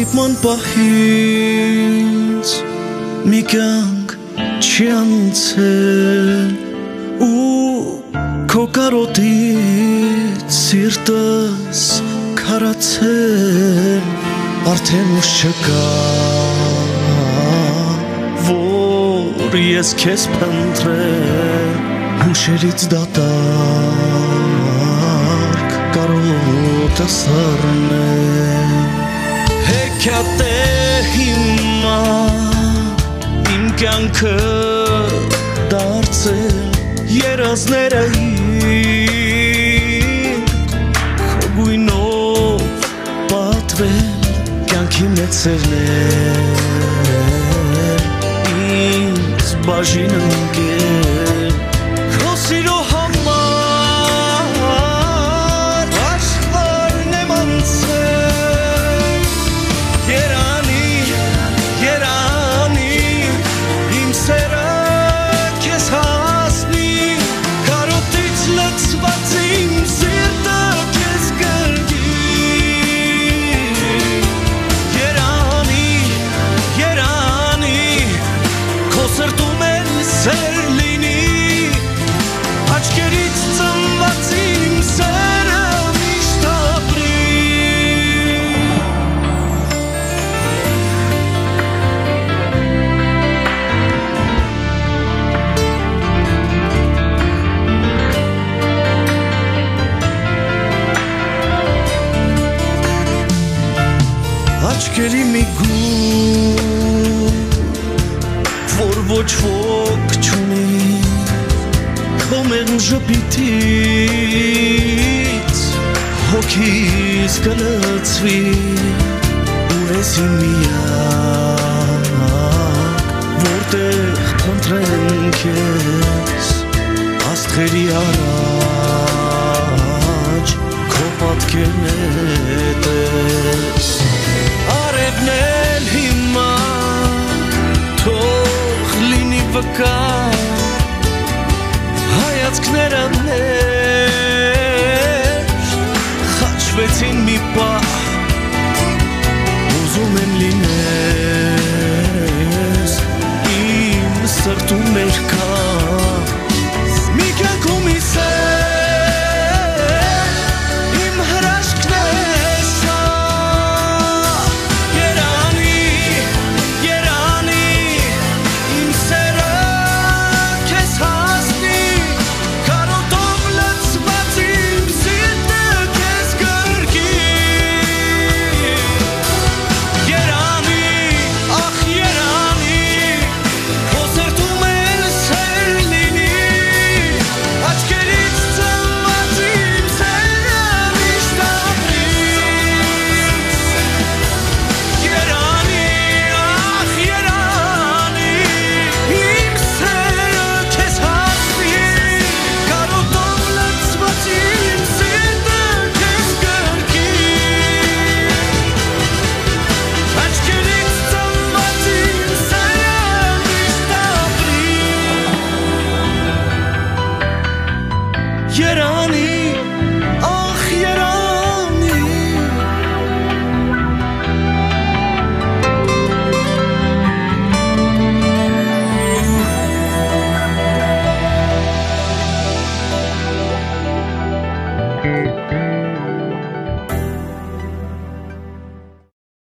ստիպման պահից մի կյանք չի անցել ու քո կարոտից սիրտս քարացել արդեն ուշ չկա որ ես քեզ փնտրեմ հուշերից դատարկ կարոտը սառնել Հեքիաթ է հիմա իմ կյանքը դարձել երազները քո գույնով պատվել կյանքի մեծ սերներ ինձ բաժին ընկել քո սիրո համար աշխարհն եմ անցել երանի իմ սերը քեզ հասնի կարոտից լցված իմ սիրտը քեզ գրկի երանի քո սրտում էլ սեր լինի աչքերից ծնված իմ սերը միշտ ապրի Աչքերի մի գույն որ ոչ ոք չունի քո մեղմ ժպիտից հոգիս կլցվի ու ես իմ միակ որտեղ փնտրեմ քեզ աստղերի առաջ քո պատկերն է տես Արևն էլ հիմա թող լինի վկա հայացքները